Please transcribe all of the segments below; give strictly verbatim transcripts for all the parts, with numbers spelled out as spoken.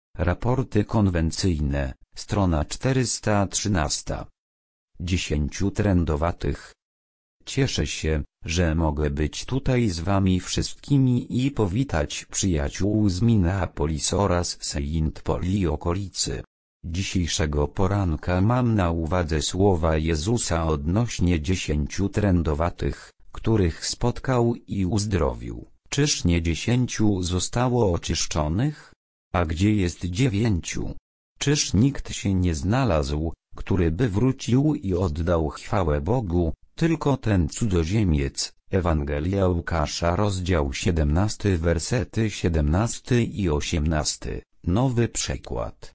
Raporty konwencyjne, strona czterysta trzynaście. Dziesięciu trędowatych. Cieszę się, że mogę być tutaj z wami wszystkimi i powitać przyjaciół z Minneapolis oraz Saint Paul i okolicy. Dzisiejszego poranka mam na uwadze słowa Jezusa odnośnie dziesięciu trędowatych, których spotkał i uzdrowił. Czyż nie dziesięciu zostało oczyszczonych? A gdzie jest dziewięciu? Czyż nikt się nie znalazł, który by wrócił i oddał chwałę Bogu? Tylko ten cudzoziemiec. Ewangelia Łukasza, rozdział siedemnasty, wersety siedemnasty i osiemnasty. Nowy przekład.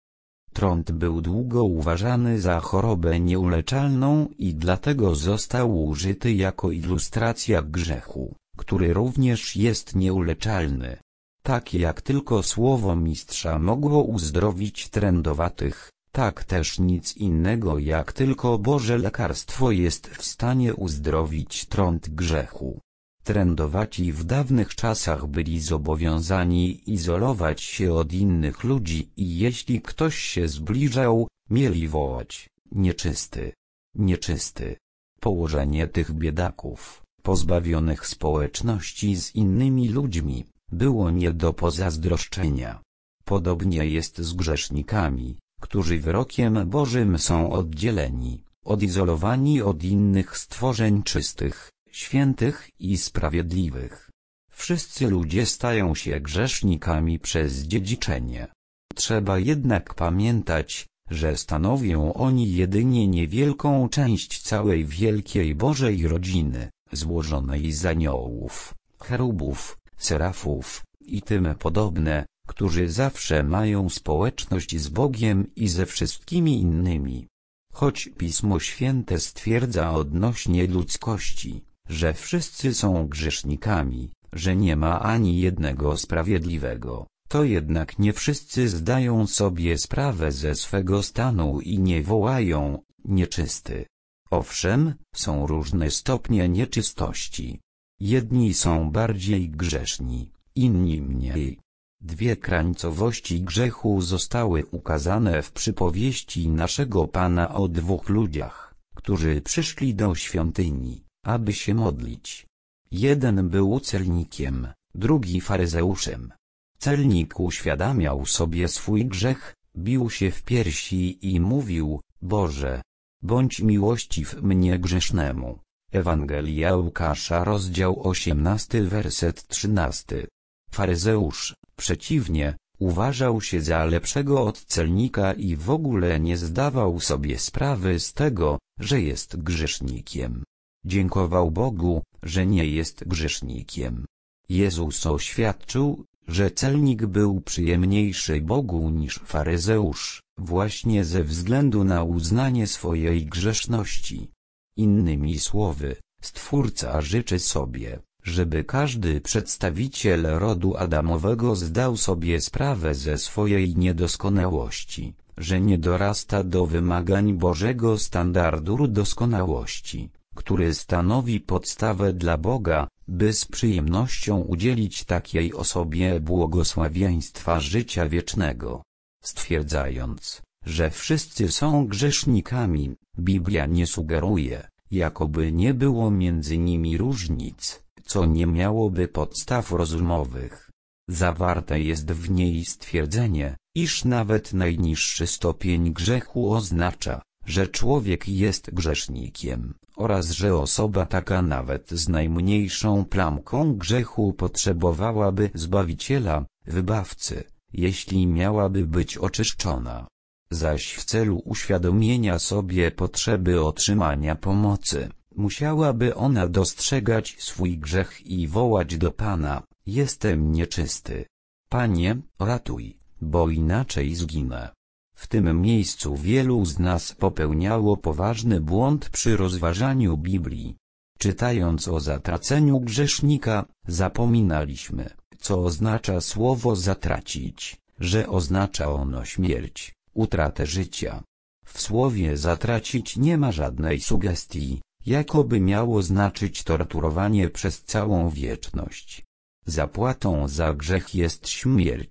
Trąd był długo uważany za chorobę nieuleczalną i dlatego został użyty jako ilustracja grzechu, który również jest nieuleczalny. Tak jak tylko słowo mistrza mogło uzdrowić trędowatych, tak też nic innego jak tylko Boże lekarstwo jest w stanie uzdrowić trąd grzechu. Trędowaci w dawnych czasach byli zobowiązani izolować się od innych ludzi i jeśli ktoś się zbliżał, mieli wołać: nieczysty, nieczysty. Położenie tych biedaków, pozbawionych społeczności z innymi ludźmi, było nie do pozazdroszczenia. Podobnie jest z grzesznikami, którzy wyrokiem Bożym są oddzieleni, odizolowani od innych stworzeń czystych, świętych i sprawiedliwych. Wszyscy ludzie stają się grzesznikami przez dziedziczenie. Trzeba jednak pamiętać, że stanowią oni jedynie niewielką część całej wielkiej Bożej rodziny, złożonej z aniołów, cherubów, serafów i tym podobne, którzy zawsze mają społeczność z Bogiem i ze wszystkimi innymi. Choć Pismo Święte stwierdza odnośnie ludzkości, że wszyscy są grzesznikami, że nie ma ani jednego sprawiedliwego, to jednak nie wszyscy zdają sobie sprawę ze swego stanu i nie wołają: nieczysty. Owszem, są różne stopnie nieczystości. Jedni są bardziej grzeszni, inni mniej. Dwie krańcowości grzechu zostały ukazane w przypowieści naszego Pana o dwóch ludziach, którzy przyszli do świątyni, aby się modlić. Jeden był celnikiem, drugi faryzeuszem. Celnik uświadamiał sobie swój grzech, bił się w piersi i mówił: Boże, bądź miłościw mnie grzesznemu. Ewangelia Łukasza, rozdział osiemnasty, werset trzynasty. Faryzeusz, przeciwnie, uważał się za lepszego od celnika i w ogóle nie zdawał sobie sprawy z tego, że jest grzesznikiem. Dziękował Bogu, że nie jest grzesznikiem. Jezus oświadczył, że celnik był przyjemniejszy Bogu niż faryzeusz, właśnie ze względu na uznanie swojej grzeszności. Innymi słowy, Stwórca życzy sobie, żeby każdy przedstawiciel rodu Adamowego zdał sobie sprawę ze swojej niedoskonałości, że nie dorasta do wymagań Bożego standardu doskonałości, który stanowi podstawę dla Boga, by z przyjemnością udzielić takiej osobie błogosławieństwa życia wiecznego. Stwierdzając, że wszyscy są grzesznikami, Biblia nie sugeruje, jakoby nie było między nimi różnic, co nie miałoby podstaw rozumowych. Zawarte jest w niej stwierdzenie, iż nawet najniższy stopień grzechu oznacza, że człowiek jest grzesznikiem, oraz że osoba taka nawet z najmniejszą plamką grzechu potrzebowałaby Zbawiciela, Wybawcy, jeśli miałaby być oczyszczona. Zaś w celu uświadomienia sobie potrzeby otrzymania pomocy, musiałaby ona dostrzegać swój grzech i wołać do Pana: jestem nieczysty. Panie, ratuj, bo inaczej zginę. W tym miejscu wielu z nas popełniało poważny błąd przy rozważaniu Biblii. Czytając o zatraceniu grzesznika, zapominaliśmy, co oznacza słowo zatracić, że oznacza ono śmierć, utratę życia. W słowie zatracić nie ma żadnej sugestii, jakoby miało znaczyć torturowanie przez całą wieczność. Zapłatą za grzech jest śmierć.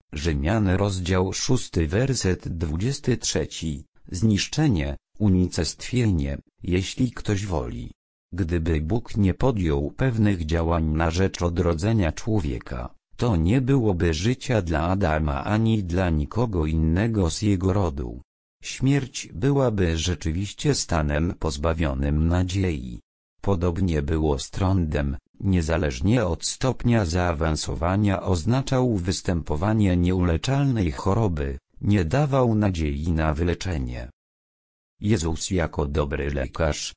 Rzymian rozdział szósty werset dwudziesty trzeci. Zniszczenie, unicestwienie, jeśli ktoś woli. Gdyby Bóg nie podjął pewnych działań na rzecz odrodzenia człowieka, to nie byłoby życia dla Adama ani dla nikogo innego z jego rodu. Śmierć byłaby rzeczywiście stanem pozbawionym nadziei. Podobnie było z trądem, niezależnie od stopnia zaawansowania oznaczał występowanie nieuleczalnej choroby, nie dawał nadziei na wyleczenie. Jezus jako dobry lekarz.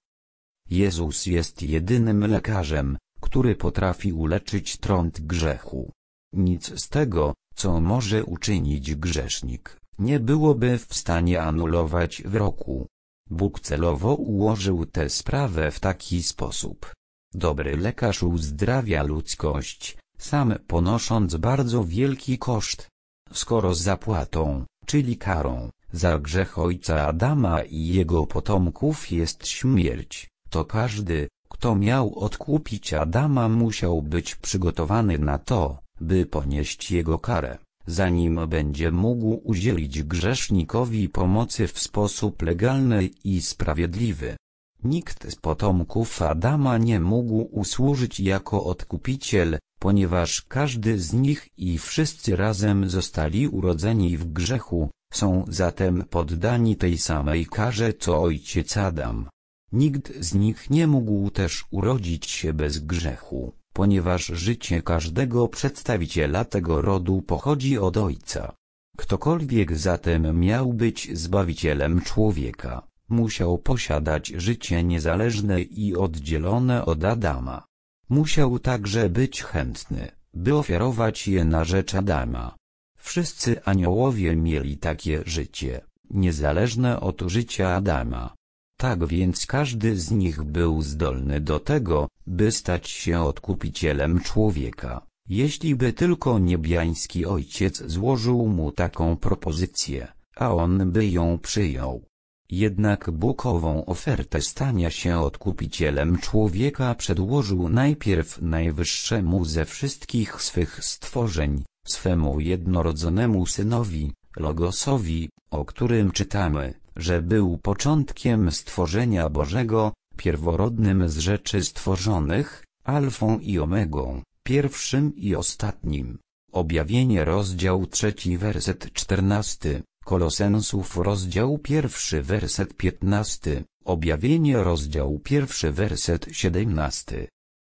Jezus jest jedynym lekarzem, który potrafi uleczyć trąd grzechu. Nic z tego, co może uczynić grzesznik, nie byłoby w stanie anulować wyroku. Bóg celowo ułożył tę sprawę w taki sposób. Dobry lekarz uzdrawia ludzkość, sam ponosząc bardzo wielki koszt. Skoro zapłatą, czyli karą, za grzech ojca Adama i jego potomków jest śmierć, to każdy, kto miał odkupić Adama, musiał być przygotowany na to, by ponieść jego karę, zanim będzie mógł udzielić grzesznikowi pomocy w sposób legalny i sprawiedliwy. Nikt z potomków Adama nie mógł usłużyć jako odkupiciel, ponieważ każdy z nich i wszyscy razem zostali urodzeni w grzechu, są zatem poddani tej samej karze co ojciec Adam. Nikt z nich nie mógł też urodzić się bez grzechu, ponieważ życie każdego przedstawiciela tego rodu pochodzi od ojca. Ktokolwiek zatem miał być zbawicielem człowieka, musiał posiadać życie niezależne i oddzielone od Adama. Musiał także być chętny, by ofiarować je na rzecz Adama. Wszyscy aniołowie mieli takie życie, niezależne od życia Adama. Tak więc każdy z nich był zdolny do tego, by stać się odkupicielem człowieka, jeśli by tylko niebiański Ojciec złożył mu taką propozycję, a on by ją przyjął. Jednak Bóg ową ofertę stania się odkupicielem człowieka przedłożył najpierw najwyższemu ze wszystkich swych stworzeń, swemu jednorodzonemu Synowi, Logosowi, o którym czytamy, że był początkiem stworzenia Bożego, pierworodnym z rzeczy stworzonych, alfą i omegą, pierwszym i ostatnim. Objawienie rozdział trzeci werset czternasty, Kolosensów rozdział pierwszy werset piętnasty, Objawienie rozdział pierwszy werset siedemnasty.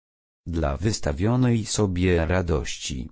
Dla wystawionej sobie radości.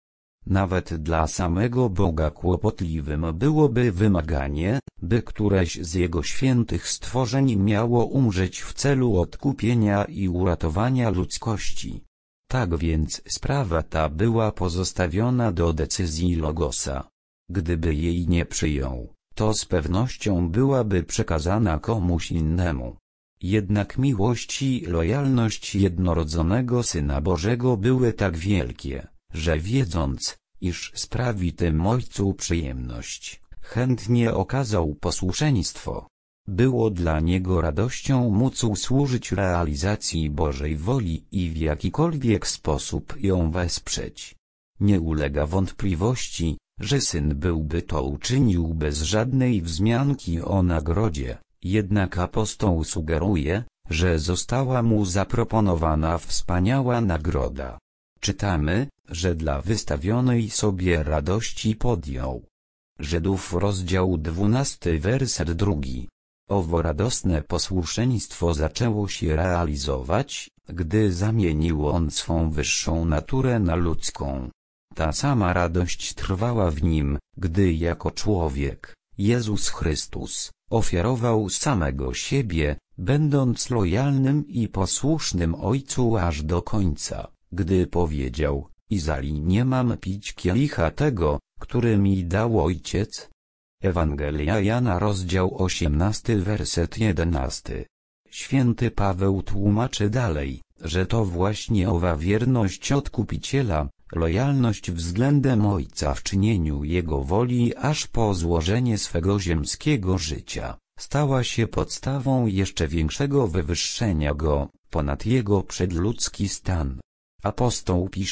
Nawet dla samego Boga kłopotliwym byłoby wymaganie, by któreś z Jego świętych stworzeń miało umrzeć w celu odkupienia i uratowania ludzkości. Tak więc sprawa ta była pozostawiona do decyzji Logosa. Gdyby jej nie przyjął, to z pewnością byłaby przekazana komuś innemu. Jednak miłość i lojalność jednorodzonego Syna Bożego były tak wielkie, że wiedząc, iż sprawi tym Ojcu przyjemność, chętnie okazał posłuszeństwo. Było dla niego radością móc usłużyć realizacji Bożej woli i w jakikolwiek sposób ją wesprzeć. Nie ulega wątpliwości, że Syn byłby to uczynił bez żadnej wzmianki o nagrodzie, jednak apostoł sugeruje, że została mu zaproponowana wspaniała nagroda. Czytamy, że dla wystawionej sobie radości podjął. Żydów rozdział dwunasty werset drugi. Owo radosne posłuszeństwo zaczęło się realizować, gdy zamienił on swą wyższą naturę na ludzką. Ta sama radość trwała w nim, gdy jako człowiek, Jezus Chrystus, ofiarował samego siebie, będąc lojalnym i posłusznym Ojcu aż do końca, gdy powiedział: Izali nie mam pić kielicha tego, który mi dał Ojciec. Ewangelia Jana rozdział osiemnasty werset jedenasty. Święty Paweł tłumaczy dalej, że to właśnie owa wierność odkupiciela, lojalność względem Ojca w czynieniu Jego woli aż po złożenie swego ziemskiego życia, stała się podstawą jeszcze większego wywyższenia Go, ponad Jego przedludzki stan. Apostoł pisze: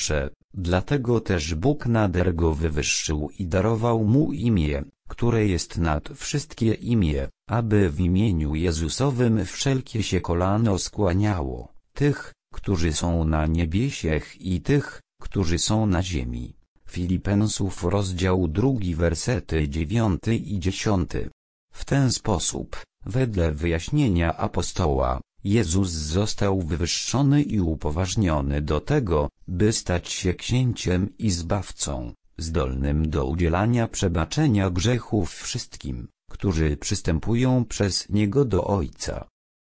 Dlatego też Bóg nader go wywyższył i darował mu imię, które jest nad wszystkie imię, aby w imieniu Jezusowym wszelkie się kolano skłaniało, tych, którzy są na niebiesiech i tych, którzy są na ziemi. Filipensów rozdział drugi wersety dziewiąty i dziesiąty. W ten sposób, wedle wyjaśnienia apostoła, Jezus został wywyższony i upoważniony do tego, by stać się księciem i zbawcą, zdolnym do udzielania przebaczenia grzechów wszystkim, którzy przystępują przez Niego do Ojca.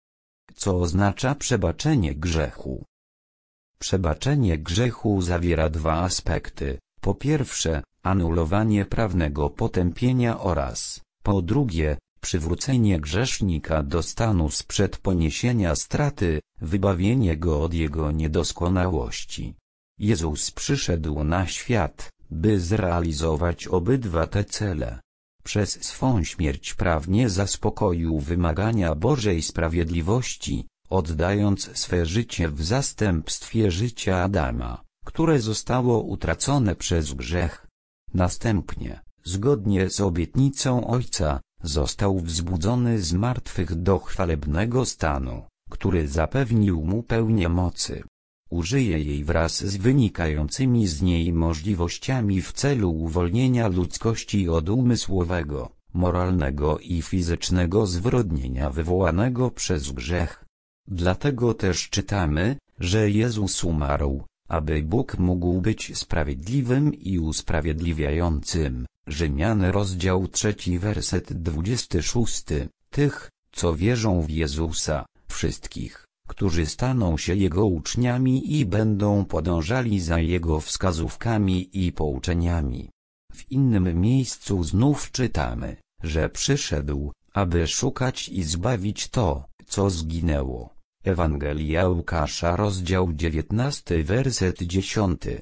Co oznacza przebaczenie grzechu? Przebaczenie grzechu zawiera dwa aspekty. Po pierwsze, anulowanie prawnego potępienia oraz, po drugie, przywrócenie grzesznika do stanu sprzed poniesienia straty, wybawienie go od jego niedoskonałości. Jezus przyszedł na świat, by zrealizować obydwa te cele. Przez swą śmierć prawnie zaspokoił wymagania Bożej sprawiedliwości, oddając swe życie w zastępstwie życia Adama, które zostało utracone przez grzech. Następnie, zgodnie z obietnicą Ojca, został wzbudzony z martwych do chwalebnego stanu, który zapewnił mu pełnię mocy. Użyje jej wraz z wynikającymi z niej możliwościami w celu uwolnienia ludzkości od umysłowego, moralnego i fizycznego zwyrodnienia wywołanego przez grzech. Dlatego też czytamy, że Jezus umarł, aby Bóg mógł być sprawiedliwym i usprawiedliwiającym. Rzymian rozdział trzeci werset dwudziesty szósty. Tych, co wierzą w Jezusa, wszystkich, którzy staną się Jego uczniami i będą podążali za Jego wskazówkami i pouczeniami. W innym miejscu znów czytamy, że przyszedł, aby szukać i zbawić to, co zginęło. Ewangelia Łukasza rozdział dziewiętnasty werset dziesiąty.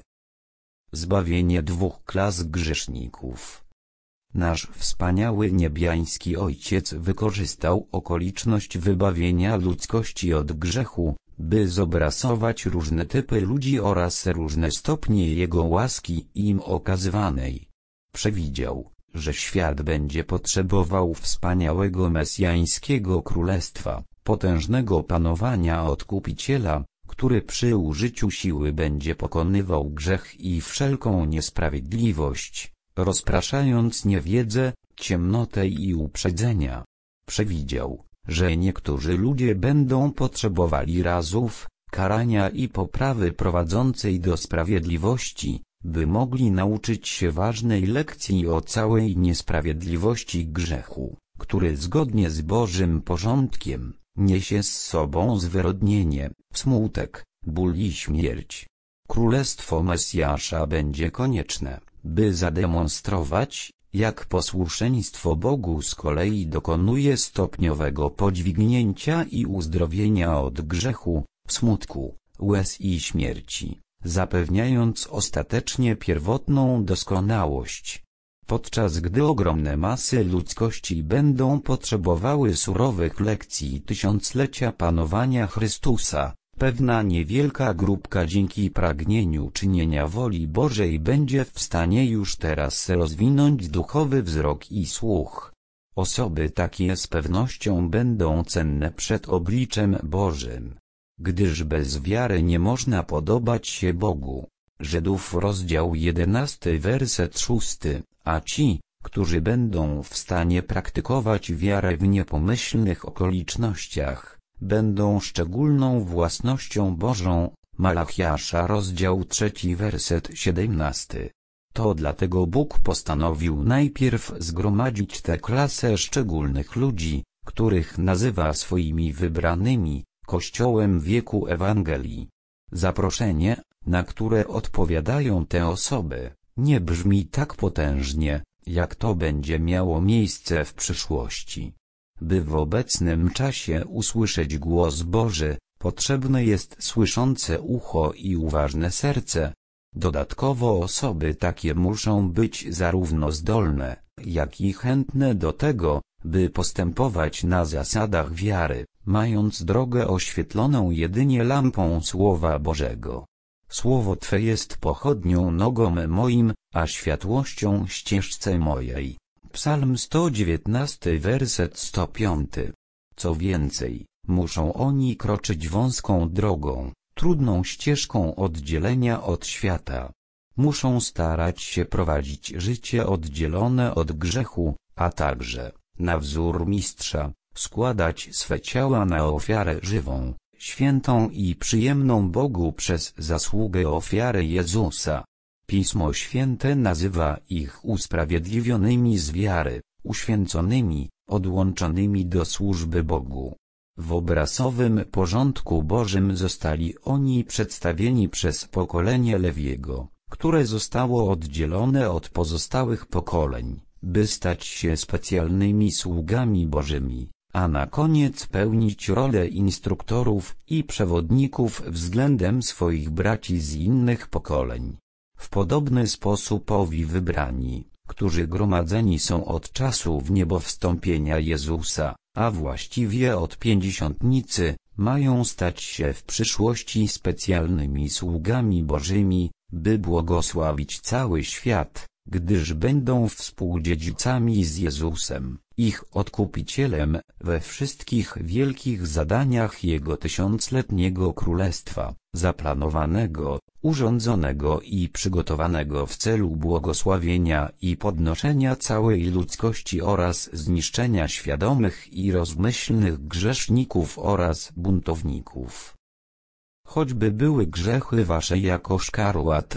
Zbawienie dwóch klas grzeszników. Nasz wspaniały niebiański Ojciec wykorzystał okoliczność wybawienia ludzkości od grzechu, by zobrazować różne typy ludzi oraz różne stopnie Jego łaski im okazywanej. Przewidział, że świat będzie potrzebował wspaniałego mesjańskiego królestwa, potężnego panowania Odkupiciela, który przy użyciu siły będzie pokonywał grzech i wszelką niesprawiedliwość, rozpraszając niewiedzę, ciemnotę i uprzedzenia. Przewidział, że niektórzy ludzie będą potrzebowali razów, karania i poprawy prowadzącej do sprawiedliwości, by mogli nauczyć się ważnej lekcji o całej niesprawiedliwości grzechu, który zgodnie z Bożym porządkiem niesie z sobą zwyrodnienie, smutek, ból i śmierć. Królestwo Mesjasza będzie konieczne, by zademonstrować, jak posłuszeństwo Bogu z kolei dokonuje stopniowego podźwignięcia i uzdrowienia od grzechu, smutku, łez i śmierci, zapewniając ostatecznie pierwotną doskonałość. Podczas gdy ogromne masy ludzkości będą potrzebowały surowych lekcji tysiąclecia panowania Chrystusa, pewna niewielka grupka dzięki pragnieniu czynienia woli Bożej będzie w stanie już teraz rozwinąć duchowy wzrok i słuch. Osoby takie z pewnością będą cenne przed obliczem Bożym, gdyż bez wiary nie można podobać się Bogu. Żydów rozdział jedenasty werset szósty. A ci, którzy będą w stanie praktykować wiarę w niepomyślnych okolicznościach, będą szczególną własnością Bożą. Malachiasza rozdział trzeci werset siedemnasty. To dlatego Bóg postanowił najpierw zgromadzić tę klasę szczególnych ludzi, których nazywa swoimi wybranymi, Kościołem wieku Ewangelii. Zaproszenie, na które odpowiadają te osoby, nie brzmi tak potężnie, jak to będzie miało miejsce w przyszłości. By w obecnym czasie usłyszeć głos Boży, potrzebne jest słyszące ucho i uważne serce. Dodatkowo osoby takie muszą być zarówno zdolne, jak i chętne do tego, by postępować na zasadach wiary, mając drogę oświetloną jedynie lampą Słowa Bożego. Słowo Twe jest pochodnią nogom moim, a światłością ścieżce mojej. Psalm sto dziewiętnasty, werset sto piąty. Co więcej, muszą oni kroczyć wąską drogą, trudną ścieżką oddzielenia od świata. Muszą starać się prowadzić życie oddzielone od grzechu, a także, na wzór mistrza, składać swe ciała na ofiarę żywą, świętą i przyjemną Bogu przez zasługę ofiary Jezusa. Pismo Święte nazywa ich usprawiedliwionymi z wiary, uświęconymi, odłączonymi do służby Bogu. W obrazowym porządku Bożym zostali oni przedstawieni przez pokolenie Lewiego, które zostało oddzielone od pozostałych pokoleń, by stać się specjalnymi sługami Bożymi, a na koniec pełnić rolę instruktorów i przewodników względem swoich braci z innych pokoleń. W podobny sposób owi wybrani, którzy gromadzeni są od czasu wniebowstąpienia Jezusa, a właściwie od pięćdziesiątnicy, mają stać się w przyszłości specjalnymi sługami Bożymi, by błogosławić cały świat, gdyż będą współdziedzicami z Jezusem, ich Odkupicielem, we wszystkich wielkich zadaniach Jego tysiącletniego królestwa, zaplanowanego, urządzonego i przygotowanego w celu błogosławienia i podnoszenia całej ludzkości oraz zniszczenia świadomych i rozmyślnych grzeszników oraz buntowników. Choćby były grzechy wasze jako szkarłat.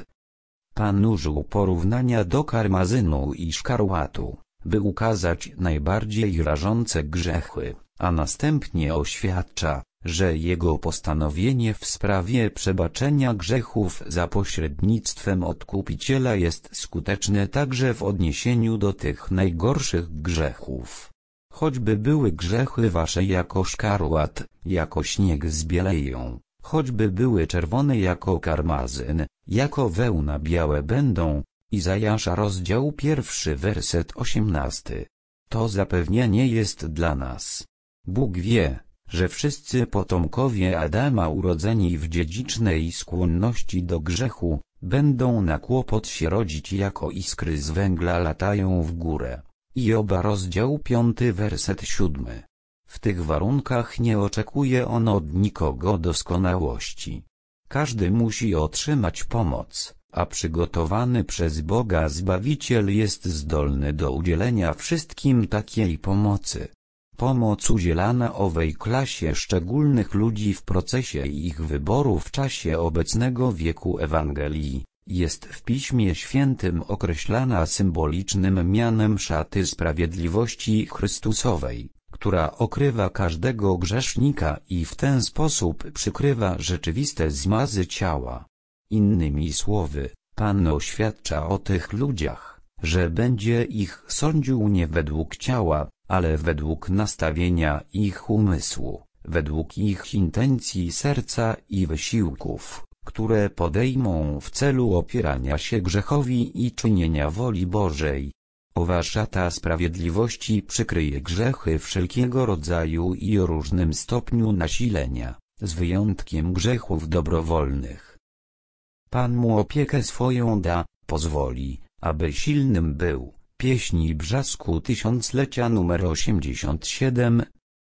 Pan użył porównania do karmazynu i szkarłatu, by ukazać najbardziej rażące grzechy, a następnie oświadcza, że jego postanowienie w sprawie przebaczenia grzechów za pośrednictwem Odkupiciela jest skuteczne także w odniesieniu do tych najgorszych grzechów. Choćby były grzechy wasze jako szkarłat, jako śnieg zbieleją, choćby były czerwone jako karmazyn, jako wełna białe będą. Izajasza rozdział pierwszy werset osiemnasty. To zapewnienie jest dla nas. Bóg wie, że wszyscy potomkowie Adama urodzeni w dziedzicznej skłonności do grzechu, będą na kłopot się rodzić jako iskry z węgla latają w górę. Joba rozdział piąty werset siódmy. W tych warunkach nie oczekuje on od nikogo doskonałości. Każdy musi otrzymać pomoc, a przygotowany przez Boga Zbawiciel jest zdolny do udzielenia wszystkim takiej pomocy. Pomoc udzielana owej klasie szczególnych ludzi w procesie ich wyboru w czasie obecnego wieku Ewangelii, jest w Piśmie Świętym określana symbolicznym mianem szaty sprawiedliwości Chrystusowej, która okrywa każdego grzesznika i w ten sposób przykrywa rzeczywiste zmazy ciała. Innymi słowy, Pan oświadcza o tych ludziach, że będzie ich sądził nie według ciała, ale według nastawienia ich umysłu, według ich intencji serca i wysiłków, które podejmą w celu opierania się grzechowi i czynienia woli Bożej. Owa szata sprawiedliwości przykryje grzechy wszelkiego rodzaju i o różnym stopniu nasilenia, z wyjątkiem grzechów dobrowolnych. Pan mu opiekę swoją da, pozwoli, aby silnym był. Pieśni Brzasku Tysiąclecia numer osiemdziesiąt siedem.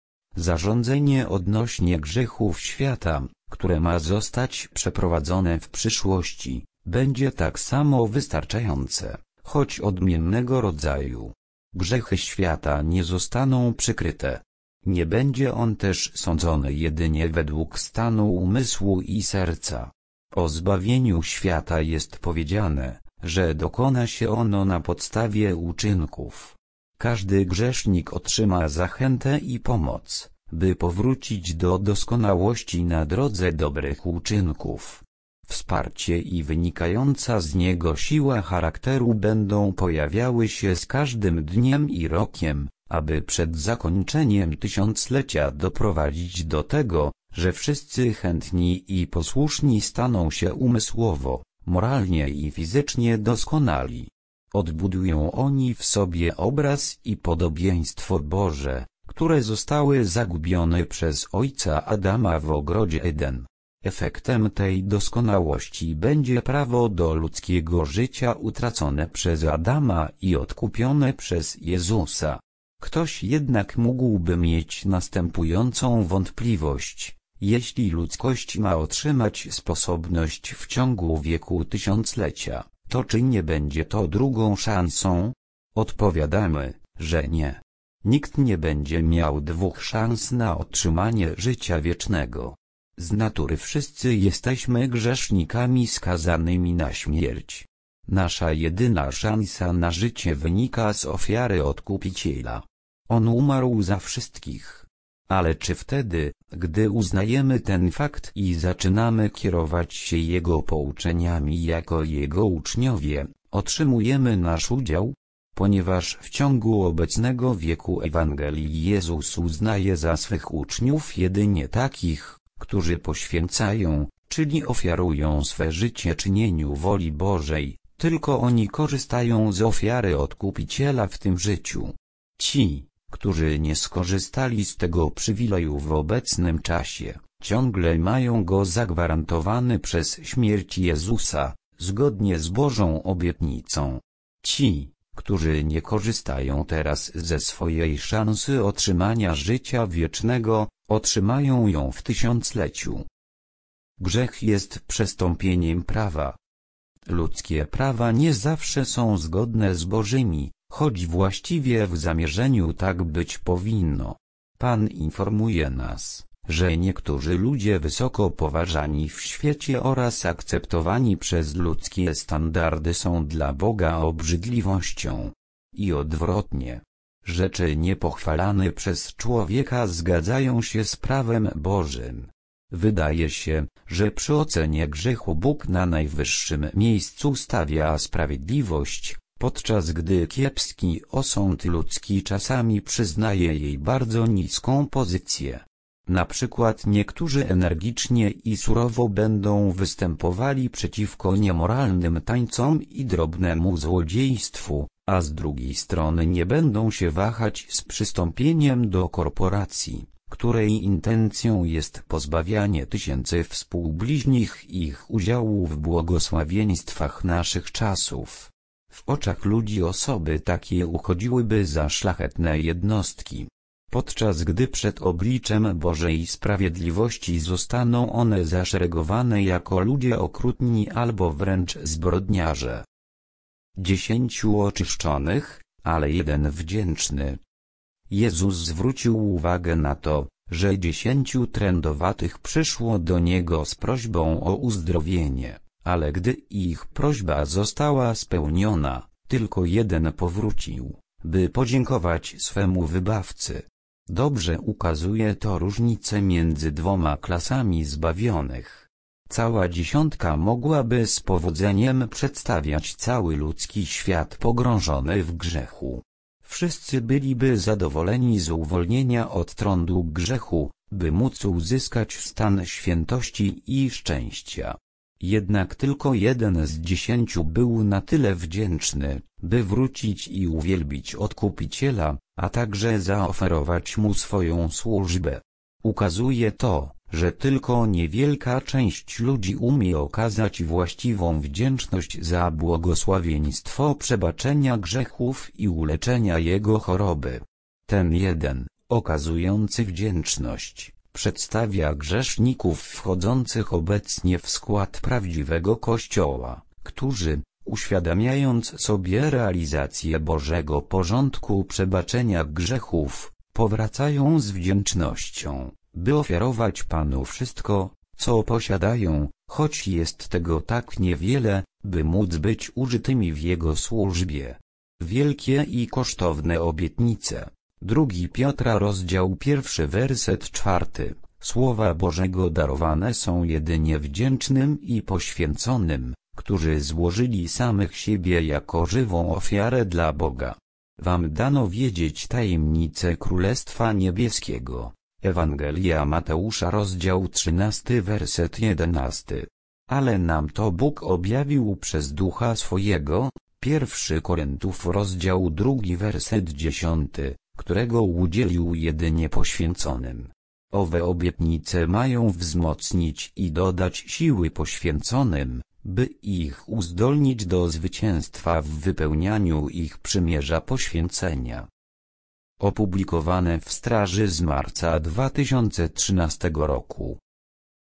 Zarządzenie odnośnie grzechów świata, które ma zostać przeprowadzone w przyszłości, będzie tak samo wystarczające, choć odmiennego rodzaju. Grzechy świata nie zostaną przykryte. Nie będzie on też sądzony jedynie według stanu umysłu i serca. O zbawieniu świata jest powiedziane, że dokona się ono na podstawie uczynków. Każdy grzesznik otrzyma zachętę i pomoc, by powrócić do doskonałości na drodze dobrych uczynków. Wsparcie i wynikająca z niego siła charakteru będą pojawiały się z każdym dniem i rokiem, aby przed zakończeniem tysiąclecia doprowadzić do tego, że wszyscy chętni i posłuszni staną się umysłowo, moralnie i fizycznie doskonali. Odbudują oni w sobie obraz i podobieństwo Boże, które zostały zagubione przez ojca Adama w ogrodzie Eden. Efektem tej doskonałości będzie prawo do ludzkiego życia utracone przez Adama i odkupione przez Jezusa. Ktoś jednak mógłby mieć następującą wątpliwość: jeśli ludzkość ma otrzymać sposobność w ciągu wieku tysiąclecia, to czy nie będzie to drugą szansą? Odpowiadamy, że nie. Nikt nie będzie miał dwóch szans na otrzymanie życia wiecznego. Z natury wszyscy jesteśmy grzesznikami skazanymi na śmierć. Nasza jedyna szansa na życie wynika z ofiary Odkupiciela. On umarł za wszystkich. Ale czy wtedy, gdy uznajemy ten fakt i zaczynamy kierować się Jego pouczeniami jako Jego uczniowie, otrzymujemy nasz udział? Ponieważ w ciągu obecnego wieku Ewangelii Jezus uznaje za swych uczniów jedynie takich, którzy poświęcają, czyli ofiarują swe życie czynieniu woli Bożej, tylko oni korzystają z ofiary Odkupiciela w tym życiu. Ci, którzy nie skorzystali z tego przywileju w obecnym czasie, ciągle mają go zagwarantowany przez śmierć Jezusa, zgodnie z Bożą obietnicą. Ci, którzy nie korzystają teraz ze swojej szansy otrzymania życia wiecznego, otrzymają ją w tysiącleciu. Grzech jest przestąpieniem prawa. Ludzkie prawa nie zawsze są zgodne z Bożymi, choć właściwie w zamierzeniu tak być powinno. Pan informuje nas, że niektórzy ludzie wysoko poważani w świecie oraz akceptowani przez ludzkie standardy są dla Boga obrzydliwością. I odwrotnie. Rzeczy niepochwalane przez człowieka zgadzają się z prawem Bożym. Wydaje się, że przy ocenie grzechu Bóg na najwyższym miejscu stawia sprawiedliwość, podczas gdy kiepski osąd ludzki czasami przyznaje jej bardzo niską pozycję. Na przykład niektórzy energicznie i surowo będą występowali przeciwko niemoralnym tańcom i drobnemu złodziejstwu, a z drugiej strony nie będą się wahać z przystąpieniem do korporacji, której intencją jest pozbawianie tysięcy współbliźnich ich udziału w błogosławieństwach naszych czasów. W oczach ludzi osoby takie uchodziłyby za szlachetne jednostki, podczas gdy przed obliczem Bożej sprawiedliwości zostaną one zaszeregowane jako ludzie okrutni albo wręcz zbrodniarze. Dziesięciu oczyszczonych, ale jeden wdzięczny. Jezus zwrócił uwagę na to, że dziesięciu trędowatych przyszło do Niego z prośbą o uzdrowienie, ale gdy ich prośba została spełniona, tylko jeden powrócił, by podziękować swemu wybawcy. Dobrze ukazuje to różnicę między dwoma klasami zbawionych. Cała dziesiątka mogłaby z powodzeniem przedstawiać cały ludzki świat pogrążony w grzechu. Wszyscy byliby zadowoleni z uwolnienia od trądu grzechu, by móc uzyskać stan świętości i szczęścia. Jednak tylko jeden z dziesięciu był na tyle wdzięczny, by wrócić i uwielbić Odkupiciela, a także zaoferować Mu swoją służbę. Ukazuje to, że tylko niewielka część ludzi umie okazać właściwą wdzięczność za błogosławieństwo przebaczenia grzechów i uleczenia jego choroby. Ten jeden, okazujący wdzięczność, przedstawia grzeszników wchodzących obecnie w skład prawdziwego Kościoła, którzy, uświadamiając sobie realizację Bożego porządku przebaczenia grzechów, powracają z wdzięcznością, by ofiarować Panu wszystko, co posiadają, choć jest tego tak niewiele, by móc być użytymi w Jego służbie. Wielkie i kosztowne obietnice. Drugi Piotra rozdział pierwszy werset czwarty. Słowa Bożego darowane są jedynie wdzięcznym i poświęconym, którzy złożyli samych siebie jako żywą ofiarę dla Boga. Wam dano wiedzieć tajemnicę Królestwa Niebieskiego. Ewangelia Mateusza rozdział trzynasty werset jedenasty. Ale nam to Bóg objawił przez Ducha swojego. Pierwszy Koryntiów rozdział drugi werset dziesiąty, którego udzielił jedynie poświęconym. Owe obietnice mają wzmocnić i dodać siły poświęconym, by ich uzdolnić do zwycięstwa w wypełnianiu ich przymierza poświęcenia. Opublikowane w Straży z marca dwa tysiące trzynastego roku.